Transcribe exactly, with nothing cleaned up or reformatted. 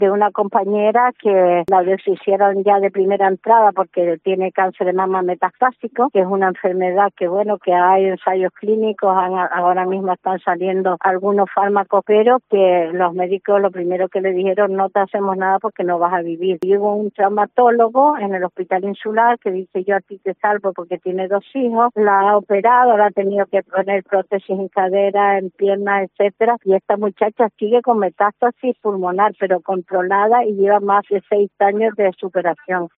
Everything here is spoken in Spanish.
de una compañera que la deshicieron ya de primera entrada porque tiene cáncer de mama metastásico, que es una enfermedad que, bueno, que hay ensayos clínicos, han, ahora mismo están saliendo algunos fármacos, pero que los médicos lo primero que le dijeron, no te hacemos nada porque no vas a vivir. Y hubo un traumatólogo en el Hospital Insular que dice, yo a ti te salvo porque tiene dos hijos, la ha operado, la ha tenido que poner prótesis en cadera, en piernas, etcétera, y esta muchacha sigue con metástasis pulmonar, pero controlada, y lleva más de seis años de superación.